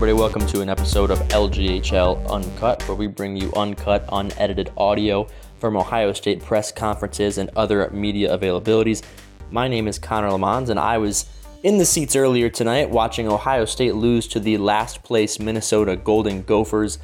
everybody. Welcome to an episode of LGHL Uncut, where we bring you uncut, unedited audio from Ohio State press conferences and other media availabilities. My name is Connor Lamons, and I was in the seats earlier tonight watching Ohio State lose to the last place Minnesota Golden Gophers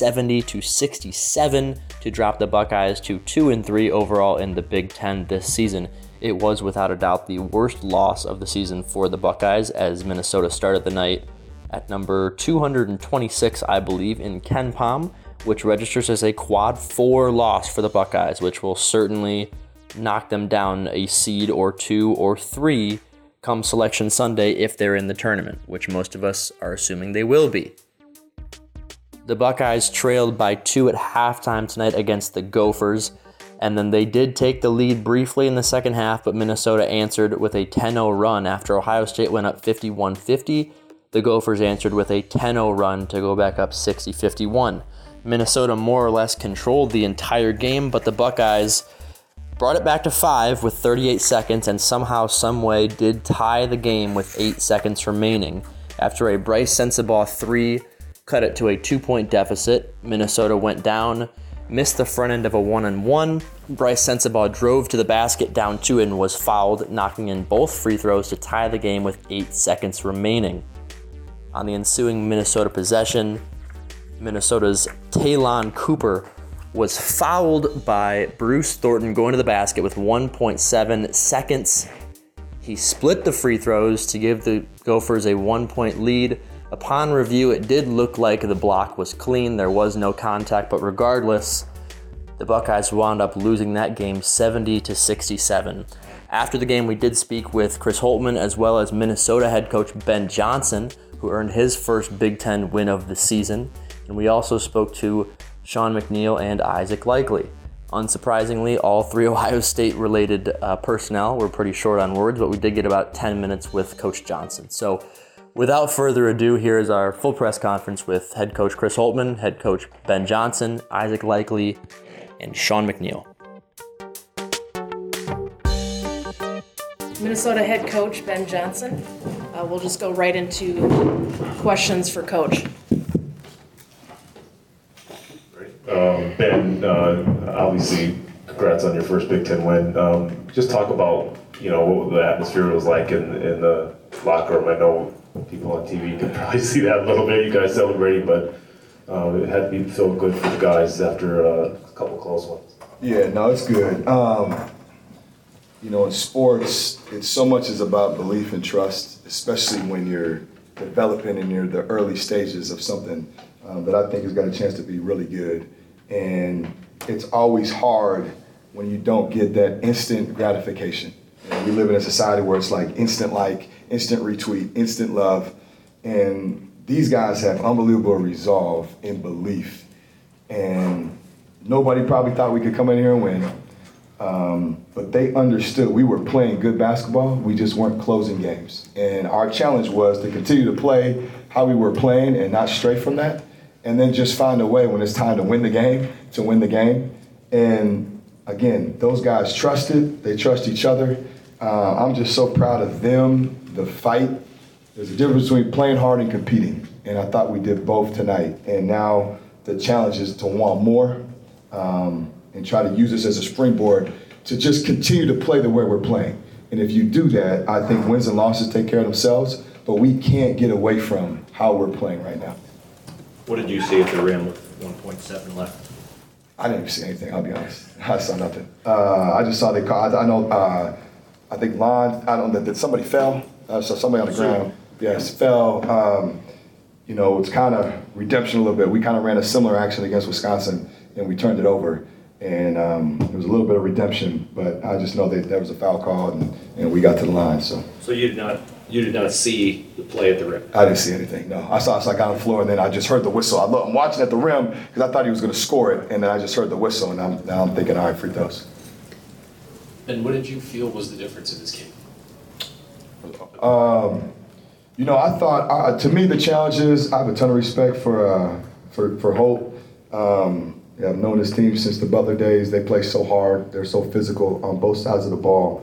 70-67 to drop the Buckeyes to 2-3 overall in the Big Ten this season. It was without a doubt the worst loss of the season for the Buckeyes, as Minnesota started the night at number 226, I believe, in KenPom, which registers as a quad 4 loss for the Buckeyes, which will certainly knock them down a seed or 2 or 3 come Selection Sunday if they're in the tournament, which most of us are assuming they will be. The Buckeyes trailed by 2 at halftime tonight against the Gophers, and then they did take the lead briefly in the second half, but Minnesota answered with a 10-0 run after Ohio State went up 51-50. The Gophers answered with a 10-0 run to go back up 60-51. Minnesota more or less controlled the entire game, but the Buckeyes brought it back to 5 with 38 seconds and somehow, someway did tie the game with 8 seconds remaining. After a Bryce Sensabaugh 3 cut it to a 2-point deficit, Minnesota went down, missed the front end of a 1-and-1. Bryce Sensabaugh drove to the basket down 2 and was fouled, knocking in both free throws to tie the game with 8 seconds remaining. On the ensuing Minnesota possession, Minnesota's Talon Cooper was fouled by Bruce Thornton going to the basket with 1.7 seconds. He split the free throws to give the Gophers a 1-point lead. Upon review, it did look like the block was clean. There was no contact, but regardless, the Buckeyes wound up losing that game 70-67. After the game, we did speak with Chris Holtmann as well as Minnesota head coach Ben Johnson, who earned his first Big Ten win of the season. And we also spoke to Sean McNeil and Isaac Likely. Unsurprisingly, all three Ohio State-related personnel were pretty short on words, but we did get about 10 minutes with Coach Johnson. So without further ado, here is our full press conference with head coach Chris Holtmann, head coach Ben Johnson, Isaac Likely, and Sean McNeil. Minnesota head coach Ben Johnson. We'll just go right into questions for Coach. Ben, obviously, congrats on your first Big Ten win. Just talk about, what the atmosphere was like in the locker room. I know people on TV can probably see that a little bit, you guys celebrating, but it had to feel good for the guys after a couple close ones. Yeah, no, it's good. In sports, it's so much is about belief and trust, especially when you're developing and you're the early stages of something that I think has got a chance to be really good. And it's always hard when you don't get that instant gratification. We live in a society where it's like, instant retweet, instant love. And these guys have unbelievable resolve and belief. And nobody probably thought we could come in here and win. But they understood we were playing good basketball, we just weren't closing games. And our challenge was to continue to play how we were playing and not stray from that, and then just find a way when it's time to win the game, And again, those guys trusted, they trust each other. I'm just so proud of them, the fight. There's a difference between playing hard and competing, and I thought we did both tonight. And now the challenge is to want more, and try to use this as a springboard to just continue to play the way we're playing. And if you do that, I think wins and losses take care of themselves, but we can't get away from how we're playing right now. What did you see at the rim with 1.7 left? I didn't even see anything, I'll be honest. I saw nothing. I just saw I think that somebody fell. I saw somebody on the ground. Yes, fell. It's kind of redemption a little bit. We kind of ran a similar action against Wisconsin, and we turned it over. And there was a little bit of redemption, but I just know that there was a foul call, and we got to the line. So you did not see the play at the rim? I didn't see anything, no. I got on the floor, and then I just heard the whistle. I'm watching at the rim because I thought he was going to score it, and then I just heard the whistle, and now I'm thinking, all right, free throws. And what did you feel was the difference in this game? I thought, to me, the challenge is I have a ton of respect for Holt. I've known this team since the Butler days. They play so hard. They're so physical on both sides of the ball.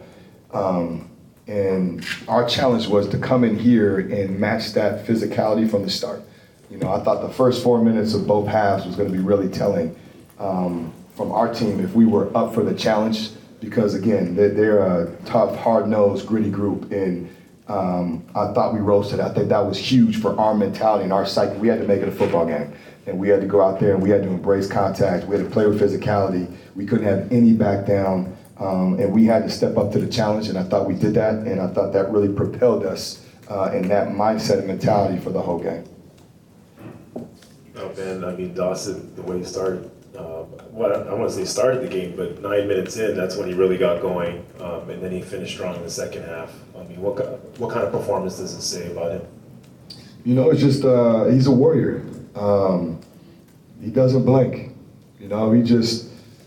And our challenge was to come in here and match that physicality from the start. You know, I thought the first 4 minutes of both halves was going to be really telling from our team if we were up for the challenge, because again, they're a tough, hard-nosed, gritty group, and I thought we rose to that. I think that was huge for our mentality and our psyche. We had to make it a football game, and we had to go out there and we had to embrace contact. We had to play with physicality. We couldn't have any back down, and we had to step up to the challenge, and I thought we did that, and I thought that really propelled us in that mindset and mentality for the whole game. Oh, man, I mean, Dawson, the way he started, well, I want to say started the game, but 9 minutes in, that's when he really got going, and then he finished strong in the second half. I mean, what kind of performance does it say about him? You know, it's just, he's a warrior. He doesn't blink. You know, he's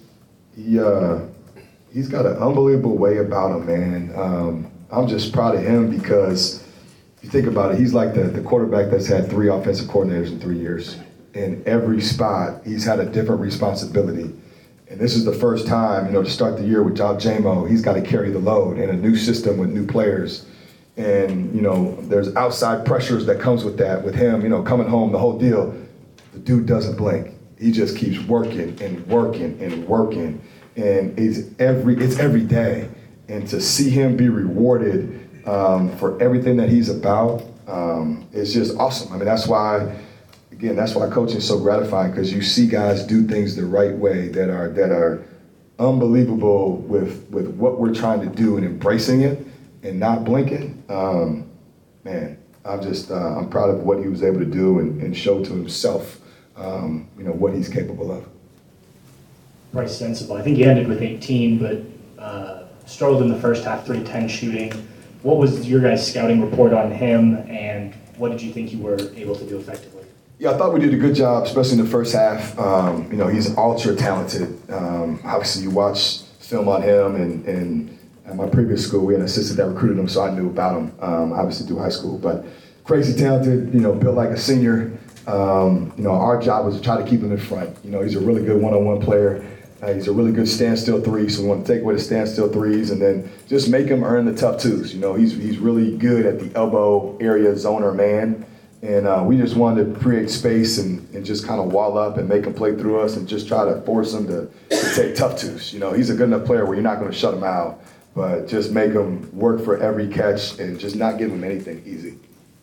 got an unbelievable way about him, man. I'm just proud of him because if you think about it, he's like the quarterback that's had 3 offensive coordinators in 3 years. In every spot, he's had a different responsibility. And this is the first time, you know, to start the year without J-Mo, he's got to carry the load in a new system with new players. And, you know, there's outside pressures that comes with that, with him, you know, coming home, the whole deal. The dude doesn't blink. He just keeps working and working and working. And it's every day. And to see him be rewarded for everything that he's about, it's just awesome. I mean, that's why coaching is so gratifying, because you see guys do things the right way that are unbelievable with what we're trying to do and embracing it and not blinking. Man, I'm proud of what he was able to do and show to himself, you know, what he's capable of. Bryce Sensabaugh, I think he ended with 18, but struggled in the first half, 3-10 shooting. What was your guys' scouting report on him, and what did you think you were able to do effectively? Yeah, I thought we did a good job, especially in the first half. You know, he's ultra talented. Obviously, you watch film on him, and at my previous school, we had an assistant that recruited him, so I knew about him, obviously through high school. But crazy talented, you know, built like a senior. You know, our job was to try to keep him in front. You know, he's a really good one-on-one player. He's a really good standstill three, so we want to take away the standstill threes and then just make him earn the tough twos. You know, he's really good at the elbow area, zoner man. And we just wanted to create space and just kind of wall up and make him play through us and just try to force him to take tough twos. You know, he's a good enough player where you're not going to shut him out, but just make him work for every catch and just not give him anything easy.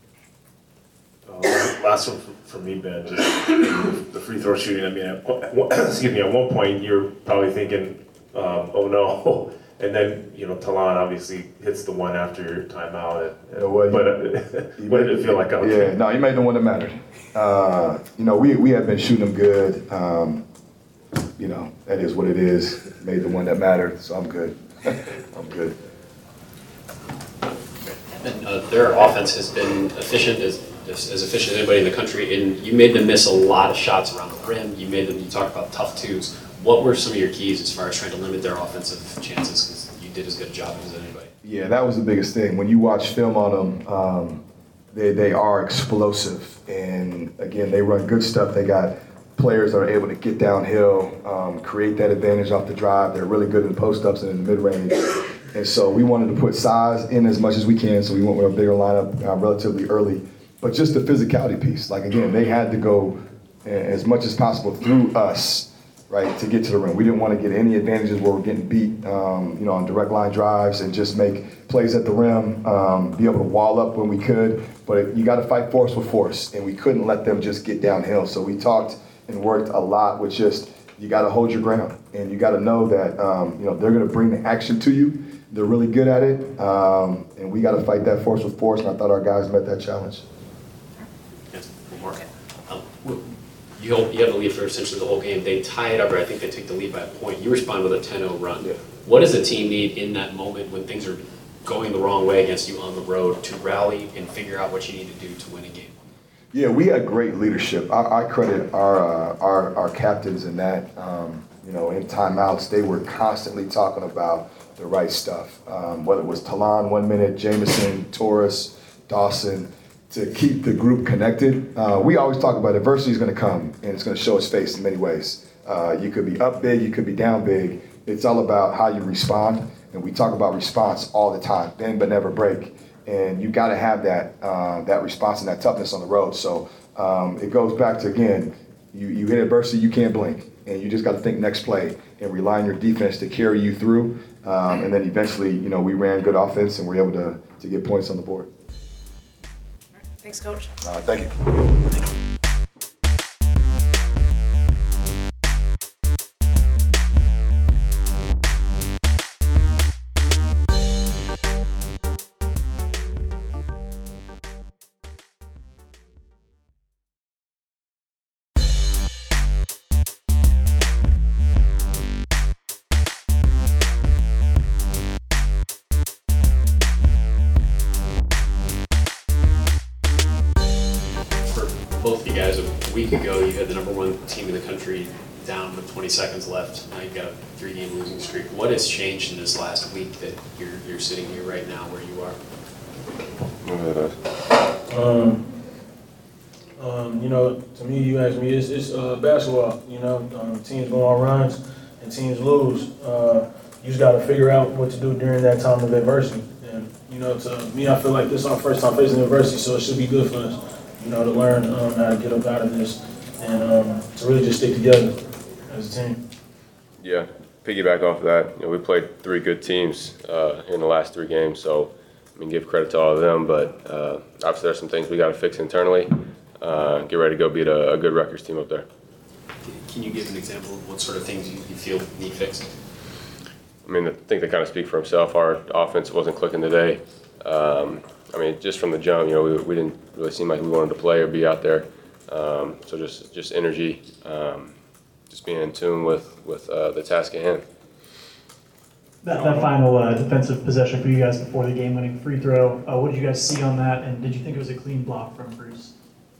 Last one for me, Ben, just the free throw shooting. I mean, at one point you're probably thinking, oh no. And then, you know, Talon obviously hits the one after your timeout. What did it feel like out there? Yeah, no, he made the one that mattered. You know, we have been shooting him good. You know, that is what it is. Made the one that mattered, so I'm good. I'm good. And their offense has been efficient, as efficient as anybody in the country, and you made them miss a lot of shots around the rim. You talked about tough twos. What were some of your keys as far as trying to limit their offensive chances? Because you did as good a job as anybody. Yeah, that was the biggest thing. When you watch film on them, they are explosive. And again, they run good stuff. They got players that are able to get downhill, create that advantage off the drive. They're really good in post-ups and in the mid-range. And so we wanted to put size in as much as we can, so we went with a bigger lineup relatively early. But just the physicality piece. Like, again, they had to go as much as possible through us, right, to get to the rim. We didn't want to get any advantages where we're getting beat, you know, on direct line drives and just make plays at the rim, be able to wall up when we could. But you got to fight force with force, and we couldn't let them just get downhill. So we talked and worked a lot with just, you got to hold your ground, and you got to know that, you know, they're going to bring the action to you. They're really good at it, and we got to fight that force with force, and I thought our guys met that challenge. You had the lead for essentially the whole game. They tie it up, or I think they take the lead by a point. You respond with a 10-0 run. Yeah. What does the team need in that moment when things are going the wrong way against you on the road to rally and figure out what you need to do to win a game? Yeah, we had great leadership. I credit our captains in that. You know, in timeouts, they were constantly talking about the right stuff. Whether it was Talon 1 minute, Jameson, Torres, Dawson, to keep the group connected. We always talk about adversity is going to come, and it's going to show its face in many ways. You could be up big, you could be down big. It's all about how you respond, and we talk about response all the time, bend but never break. And you got to have that response and that toughness on the road. So It goes back to, again, you hit adversity, you can't blink. And you just got to think next play and rely on your defense to carry you through. And then eventually, we ran good offense and were able to get points on the board. Thanks, Coach. Thank you. Both of you guys, a week ago, you had the #1 team in the country down with 20 seconds left. Now you've got a 3-game losing streak. What has changed in this last week that you're sitting here right now where you are? To me, you ask me, it's basketball. Teams go on runs and teams lose. You just got to figure out what to do during that time of adversity. And to me, I feel like this is our first time facing adversity, so it should be good for us. To learn how to get up out of this and to really just stick together as a team. Yeah, piggyback off of that, we played 3 good teams in the last 3 games, so give credit to all of them, but obviously there's some things we got to fix internally. Get ready to go beat a good Rutgers team up there. Can you give an example of what sort of things you feel need fixing? I think they kind of speak for himself. Our offense wasn't clicking today. Just from the jump, we didn't really seem like we wanted to play or be out there. So just energy, just being in tune with the task at hand. That final defensive possession for you guys before the game-winning free throw, what did you guys see on that, and did you think it was a clean block from Bruce?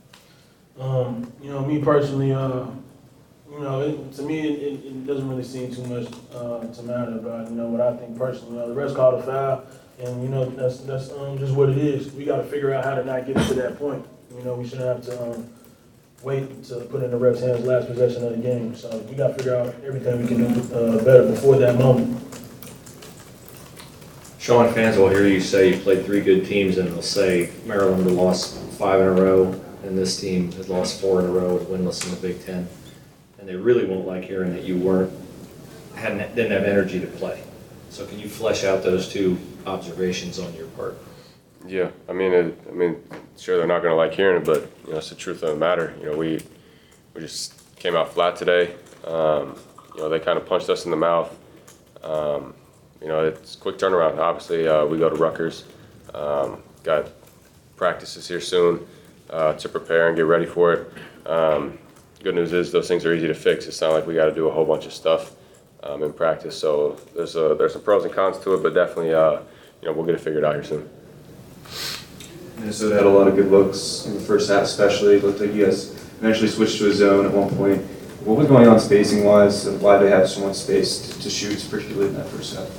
Me personally, to me it doesn't really seem too much to matter about what I think personally. The refs called a foul. And that's just what it is. We got to figure out how to not get to that point. We shouldn't have to wait to put in the refs' hands last possession of the game. So we got to figure out everything we can do better before that moment. Sean, fans will hear you say you played 3 good teams, and they'll say Maryland had lost 5 in a row, and this team had lost 4 in a row winless in the Big Ten. And they really won't like hearing that you didn't have energy to play. So can you flesh out those 2 observations on your part? Yeah, sure they're not going to like hearing it, but it's the truth of the matter. We just came out flat today. They kind of punched us in the mouth. It's a quick turnaround. Obviously, we go to Rutgers. Got practices here soon to prepare and get ready for it. Good news is those things are easy to fix. It's not like we got to do a whole bunch of stuff in practice. So there's some pros and cons to it, but definitely we'll get it figured out here soon. Minnesota had a lot of good looks in the first half, especially. It looked like you guys eventually switched to a zone at one point. What was going on spacing-wise, and why they had so much space to shoot, particularly in that first half?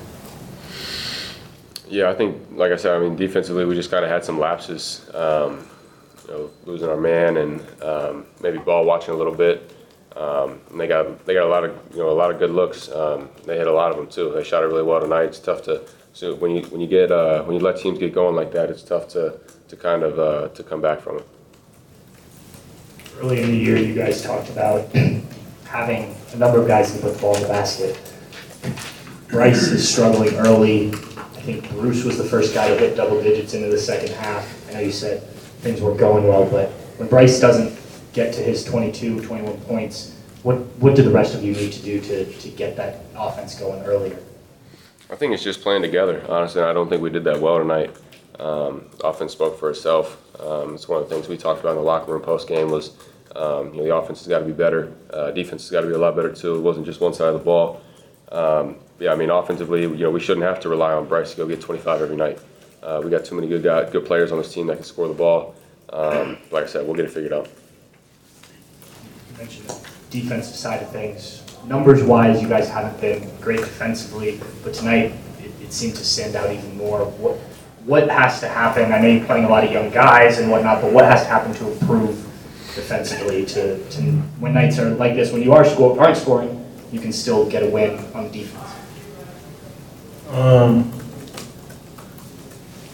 Yeah, I think, like I said, defensively we just kind of had some lapses. Losing our man and maybe ball watching a little bit. And they got a lot of good looks. They hit a lot of them too. They shot it really well tonight. It's tough to when you let teams get going like that. It's tough to kind of to come back from it. Early in the year, you guys talked about having a number of guys who put the ball in the basket. Bryce is struggling early. I think Bruce was the first guy to hit double digits into the second half. I know you said things weren't going well, but when Bryce doesn't get to his 22, 21 points, what do the rest of you need to do to get that offense going earlier? I think it's just playing together. Honestly, I don't think we did that well tonight. Offense spoke for itself. It's one of the things we talked about in the locker room post game was the offense has got to be better. Defense has got to be a lot better too. It wasn't just one side of the ball. Offensively, we shouldn't have to rely on Bryce to go get 25 every night. We got too many good players on this team that can score the ball. Like I said, we'll get it figured out. You mentioned the defensive side of things. Numbers-wise, you guys haven't been great defensively, but tonight it seemed to stand out even more. What has to happen? I know you're playing a lot of young guys and whatnot, but what has to happen to improve defensively to when nights are like this, when you aren't scoring, you can still get a win on the defense?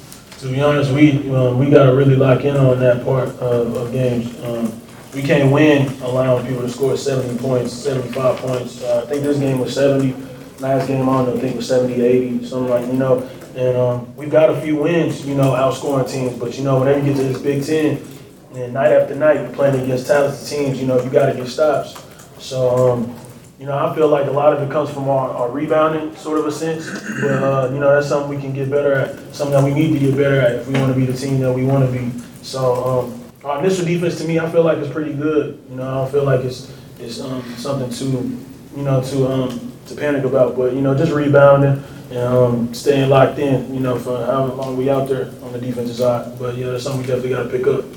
To be honest, we got to really lock in on that part of games. We can't win allowing people to score 70 points, 75 points. I think this game was 70. Last game, I don't know, I think it was 70 to 80, something like, you know. And we've got a few wins, you know, outscoring teams. But, you know, whenever you get to this Big Ten, and night after night, you're playing against talented teams, you know, you got to get stops. So, you know, I feel like a lot of it comes from our rebounding, sort of a sense. But, you know, that's something we can get better at, something that we need to get better at if we want to be the team that we want to be. So, our initial defense, to me, I feel like it's pretty good. You know, I don't feel like it's something to panic about. But, you know, just rebounding and staying locked in, you know, for however long we out there on the defensive side. But, yeah, that's something we definitely got to pick up.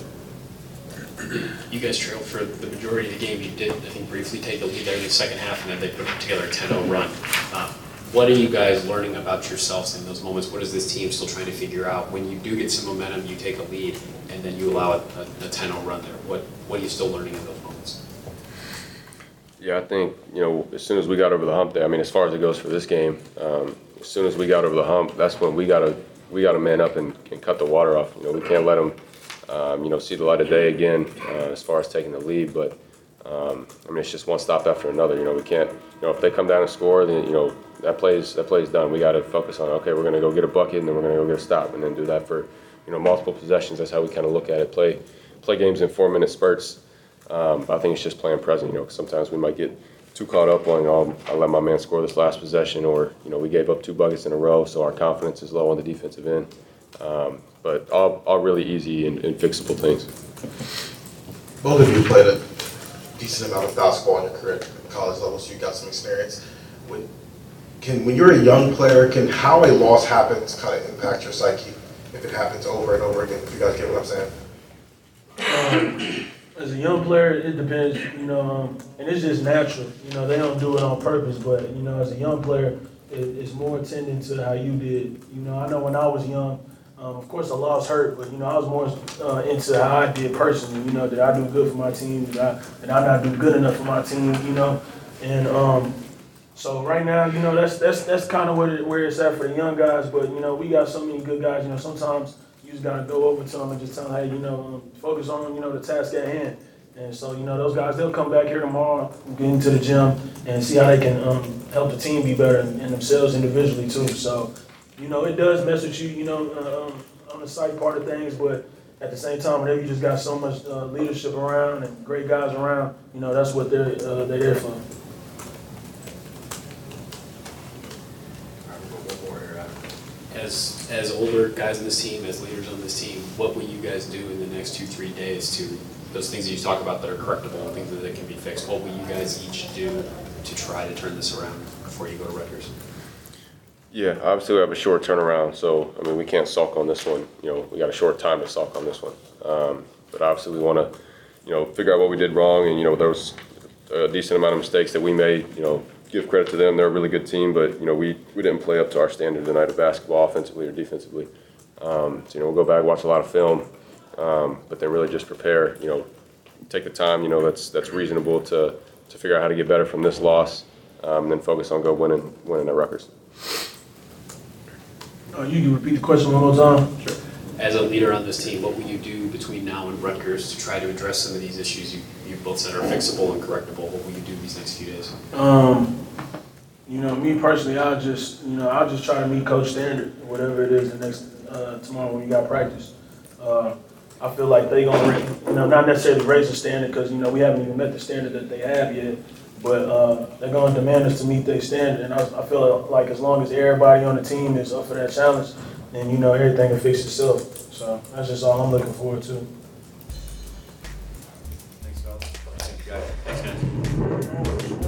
You guys trailed for the majority of the game. You did, I think, briefly take the lead there in the second half, and then they put together a 10-0 run. What are you guys learning about yourselves in those moments? What is this team still trying to figure out? When you do get some momentum, you take a lead, and then you allow a 10-0 run there. What are you still learning in those moments? Yeah, I think, you know, as soon as we got over the hump there, I mean, as far as it goes for this game, as soon as we got over the hump, that's when we got to man up and cut the water off. You know, we can't let them, you know, see the light of day again as far as taking the lead. But, I mean, it's just one stop after another. You know, we can't, you know, if they come down and score, then, you know, that play's done. We got to focus on, okay, we're going to go get a bucket, and then we're going to go get a stop, and then do that for, you know, multiple possessions. That's how we kind of look at it. Play games in 4-minute spurts. I think it's just playing present, you know, 'cause sometimes we might get too caught up on, I let my man score this last possession, or, you know, we gave up 2 buckets in a row, so our confidence is low on the defensive end. But all really easy and fixable things. Both of you played a decent amount of basketball in your career at college level, so you got some experience. When you're a young player, can how a loss happens kind of impact your psyche if it happens over and over again, if you guys get what I'm saying? As a young player, it depends, you know, and it's just natural. You know, they don't do it on purpose, but, you know, as a young player, it's more tending to how you did. You know, I know when I was young, of course, a loss hurt, but, you know, I was more into how I did personally. You know, did I do good for my team? Did I not do good enough for my team? You know, and so right now, you know, that's kind of where it's at for the young guys. But, you know, we got so many good guys. You know, sometimes you just gotta go over to them and just tell them, hey, you know, focus on, you know, the task at hand. And so, you know, those guys, they'll come back here tomorrow, get into the gym, and see how they can help the team be better and themselves individually too. So, you know, it does mess with you, you know, on the psych part of things, but at the same time, whenever you just got so much leadership around and great guys around, you know, that's what they're there for. As older guys in this team, as leaders on this team, what will you guys do in the next 2-3 days to those things that you talk about that are correctable and things that can be fixed? What will you guys each do to try to turn this around before you go to Rutgers? Yeah, obviously we have a short turnaround, so, I mean, we can't sulk on this one. You know, we got a short time to sulk on this one. But obviously we want to, you know, figure out what we did wrong, and, you know, there was a decent amount of mistakes that we made. You know, give credit to them, they're a really good team, but, you know, we didn't play up to our standard tonight of basketball, offensively or defensively. So, you know, we'll go back, watch a lot of film, but then really just prepare, you know, take the time, you know, that's reasonable to figure out how to get better from this loss, and then focus on winning at Rutgers. You can repeat the question one more time? Sure. As a leader on this team, what will you do between now and Rutgers to try to address some of these issues you both said are fixable and correctable? What will you do these next few days? You know, me personally, I'll just try to meet coach standard, whatever it is the next tomorrow when you got practice. I feel like they're gonna, you know, not necessarily raise the standard because, you know, we haven't even met the standard that they have yet. But they're going to demand us to meet their standard, and I feel like as long as everybody on the team is up for that challenge, then, you know, everything will fix itself. So that's just all I'm looking forward to. Thanks, fellas. Thanks, man.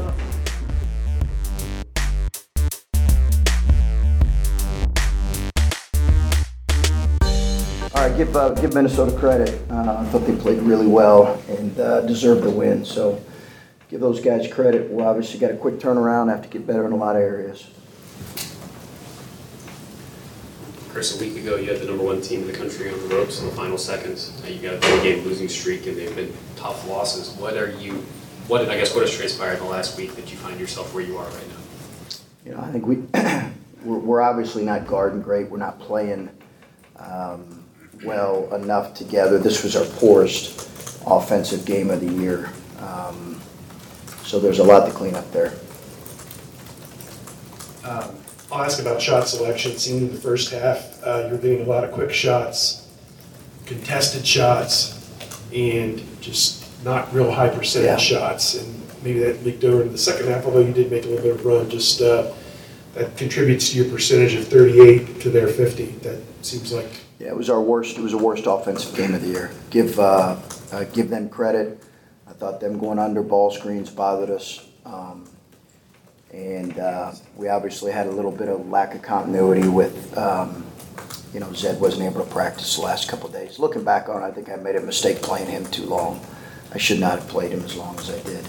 All right, give Minnesota credit. I thought they played really well and deserved the win. So give those guys credit. We obviously got a quick turnaround, have to get better in a lot of areas. Chris, a week ago you had the #1 team in the country on the ropes in the final seconds. Now you got a 3-game losing streak, and they've been tough losses. What has transpired in the last week that you find yourself where you are right now? You know, I think we're obviously not guarding great. We're not playing well enough together. This was our poorest offensive game of the year. So there's a lot to clean up there. I'll ask about shot selection. It seemed in the first half, you were getting a lot of quick shots, contested shots, and just not real high percentage shots. And maybe that leaked over into the second half, although you did make a little bit of a run. Just that contributes to your percentage of 38 to their 50. That seems like. Yeah, it was our worst. It was the worst offensive game of the year. Give them credit. I thought them going under ball screens bothered us. And we obviously had a little bit of lack of continuity with, Zed wasn't able to practice the last couple of days. Looking back on it, I think I made a mistake playing him too long. I should not have played him as long as I did.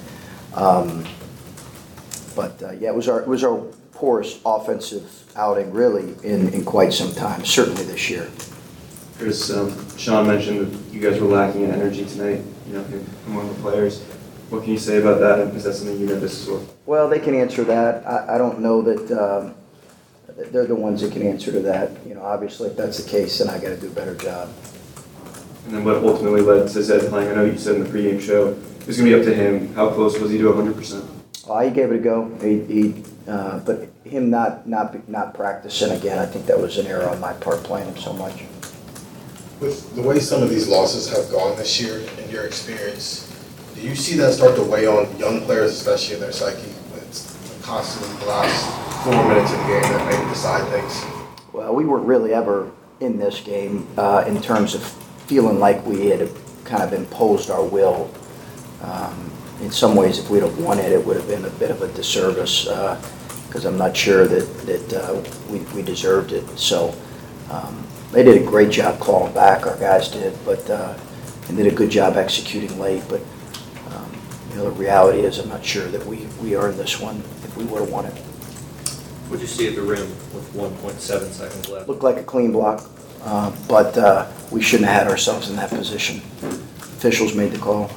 It was our poorest offensive outing really in quite some time, certainly this year. Chris, Sean mentioned that you guys were lacking in energy tonight, among the players. What can you say about that? And is that something you noticed as well? Well, they can answer that. I don't know that they're the ones that can answer to that. Obviously, if that's the case, then I got to do a better job. And then what ultimately led to Zed playing? I know you said in the pregame show it was going to be up to him. How close was he to 100%? He gave it a go. But him not practicing again, I think that was an error on my part playing him so much. With the way some of these losses have gone this year, in your experience, do you see that start to weigh on young players, especially in their psyche? It's constantly the last 4 minutes of the game that maybe decide things. Well, we weren't really ever in this game in terms of feeling like we had kind of imposed our will. In some ways, if we'd have won it, it would have been a bit of a disservice because I'm not sure that we deserved it. So they did a great job clawing back, our guys did, and did a good job executing late. But the reality is I'm not sure that we earned this one if we would have won it. What did you see at the rim with 1.7 seconds left? Looked like a clean block, but we shouldn't have had ourselves in that position. Officials made the call.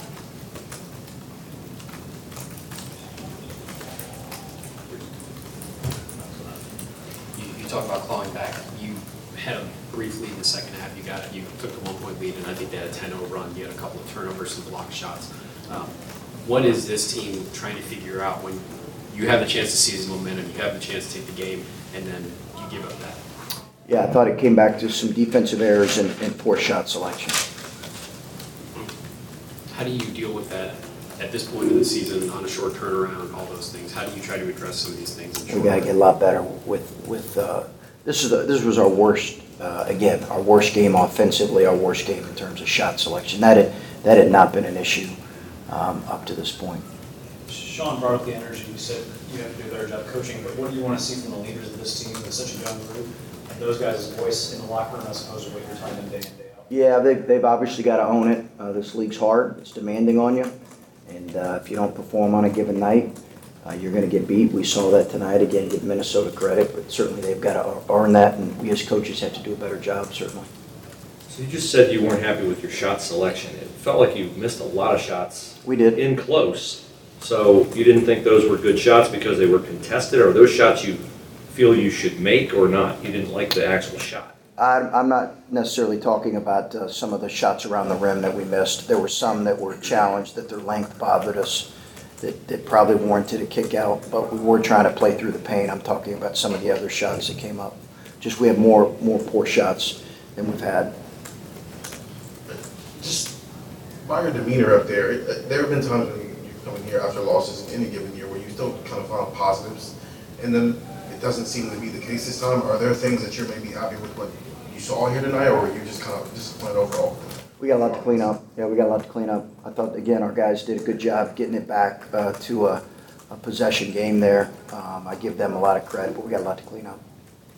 You talk about clawing back. You had a brief lead in the second half. You took the 1-point lead, and I think they had a 10-0 run. You had a couple of turnovers and blocked shots. What is this team trying to figure out when you have the chance to seize momentum, you have the chance to take the game, and then you give up that? Yeah, I thought it came back to some defensive errors and poor shot selection. How do you deal with that at this point of the season on a short turnaround, all those things? How do you try to address some of these things? We got to get a lot better with this was our worst, again, our worst game offensively, our worst game in terms of shot selection. That had not been an issue up to this point. Sean brought up the energy. You said you have to do a better job coaching, but what do you want to see from the leaders of this team with such a young group and those guys' voice in the locker room as opposed to what you're telling them day in, day out? Yeah, they've obviously got to own it. This league's hard. It's demanding on you. And if you don't perform on a given night, you're going to get beat. We saw that tonight. Again, give Minnesota credit, but certainly they've got to earn that, and we as coaches have to do a better job, certainly. So you just said you weren't happy with your shot selection. It felt like you missed a lot of shots. We did. In close. So you didn't think those were good shots because they were contested, or those shots you feel you should make or not? You didn't like the actual shot? I'm not necessarily talking about some of the shots around the rim that we missed. There were some that were challenged, that their length bothered us, that probably warranted a kick out, but we were trying to play through the paint. I'm talking about some of the other shots that came up. Just we have more poor shots than we've had. Just by your demeanor up there, there have been times when you come in here after losses in any given year where you still kind of find positives, and then it doesn't seem to be the case this time. Are there things that you're maybe happy with what you saw here tonight, or are you just kind of disappointed overall? We got a lot to clean up. Yeah, we got a lot to clean up. I thought, again, our guys did a good job getting it back to a possession game there. I give them a lot of credit, but we got a lot to clean up.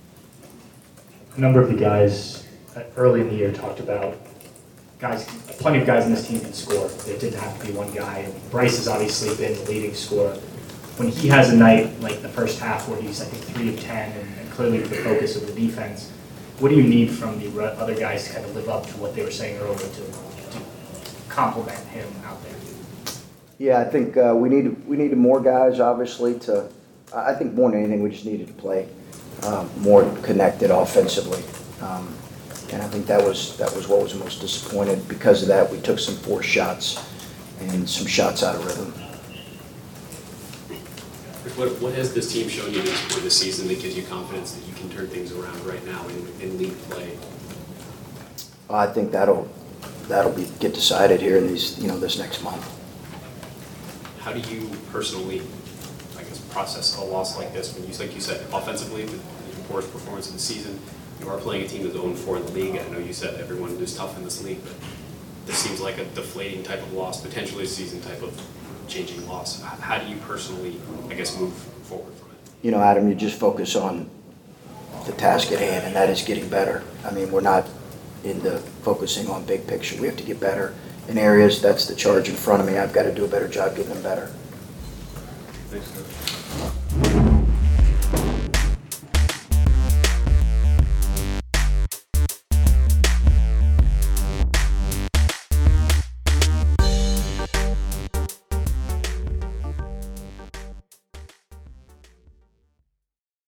A number of the guys early in the year talked about plenty of guys in this team can score. It didn't have to be one guy. And Bryce has obviously been the leading scorer. When he has a night like the first half where he's, I think, 3 of 10 and clearly the focus of the defense, what do you need from the other guys to kind of live up to what they were saying earlier to complement him out there? Yeah, I think we needed more guys, obviously, I think more than anything, we just needed to play more connected offensively. And I think that was what was most disappointing. Because of that, we took some forced shots and some shots out of rhythm. What has this team shown you this point of the season that gives you confidence that you can turn things around right now in league play? I think that'll get decided here in this next month. How do you personally, I guess, process a loss like this? When like you said, offensively, with your worst performance of the season, you are playing a team that's 0-4 in the league. I know you said everyone is tough in this league, but this seems like a deflating type of loss, potentially a season type of changing loss. How do you personally, I guess, move forward from it? Adam, you just focus on the task at hand, and that is getting better. I mean, we're not into focusing on big picture. We have to get better in areas. That's the charge in front of me. I've got to do a better job getting them better. Thanks, Coach.